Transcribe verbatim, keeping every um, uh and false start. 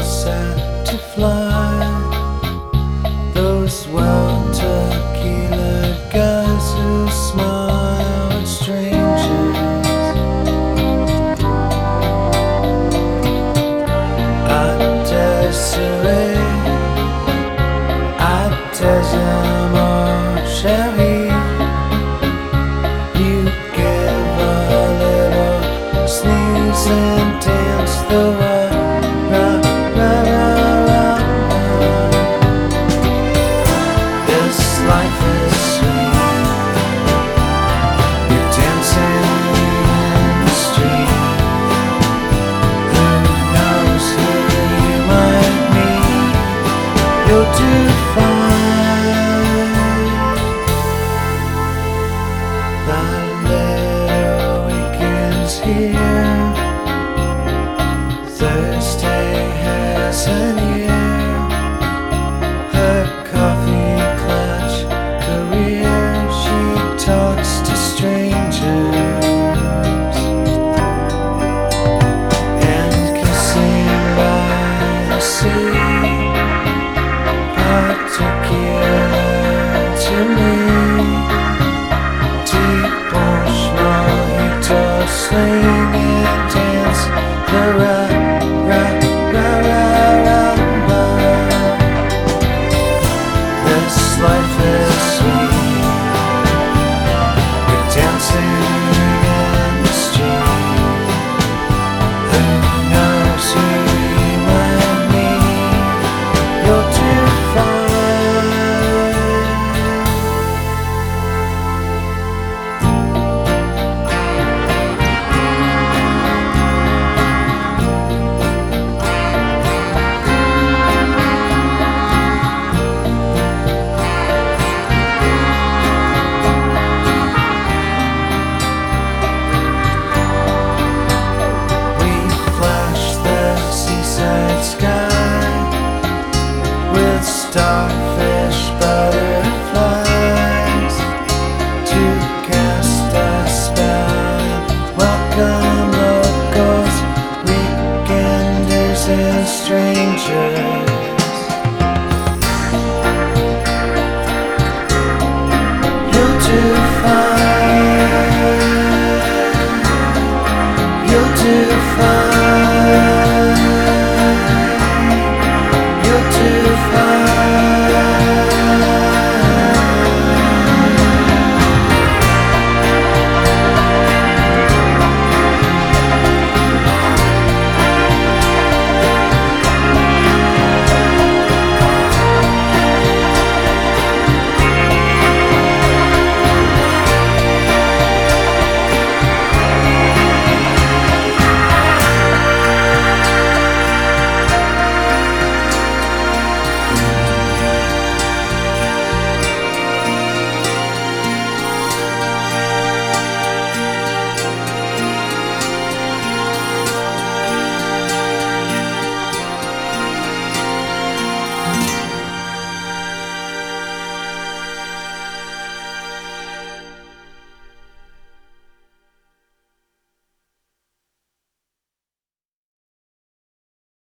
set to fly. Those well tequila guys who smile at strangers. À Desiree, à Desiree, mon chéri, you give a little sneeze and dance the right. Life is sweet. You're dancing in the street. Who knows who you might meet? You'll do fine. The little weekend's here. Thursday has a year. Her coffee career, she talks to strangers and kissing by the sea, particular to me. Deep ocean mojito, sling and dance the ra ra ra ra ra ra. This life is sweet. You're dancing in the street. Who knows who you might meet? You'll do fine. Sky with starfish, butterflies to cast a spell. Welcome locals, weekenders and strangers.